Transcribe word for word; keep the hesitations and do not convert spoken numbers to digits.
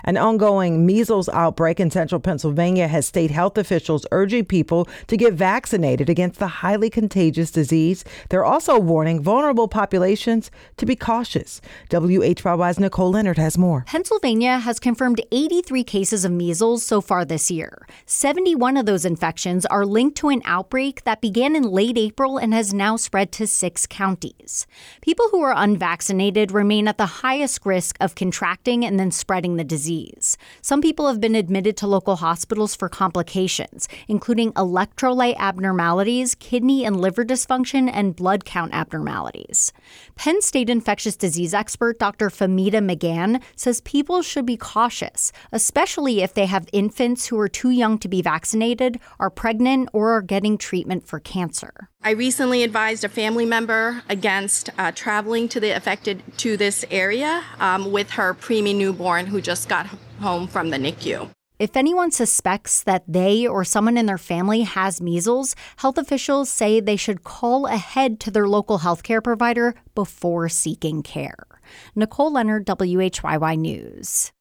An ongoing measles outbreak in central Pennsylvania has state health officials urging people to get vaccinated against the highly contagious disease. They're also warning vulnerable populations to be cautious. W H Y Y's Nicole Leonard has more. Pennsylvania has confirmed eighty-three cases of measles so far this year. seventy-one of those infections are linked to an outbreak that began in late April and has now spread to six counties. People who are unvaccinated remain at the highest risk of contracting and then spreading the disease. Some people have been admitted to local hospitals for complications, including electrolyte abnormalities, kidney and liver dysfunction, and blood count abnormalities. Penn State infectious disease expert Doctor Famida McGann says people should be cautious, especially if they have infants who are too young to be vaccinated, are pregnant, or are getting treatment for cancer. I recently advised a family member against uh, traveling to the affected to this area um, with her preemie newborn who just got home from the N I C U. If anyone suspects that they or someone in their family has measles, health officials say they should call ahead to their local healthcare provider before seeking care. Nicole Leonard, W H Y Y News.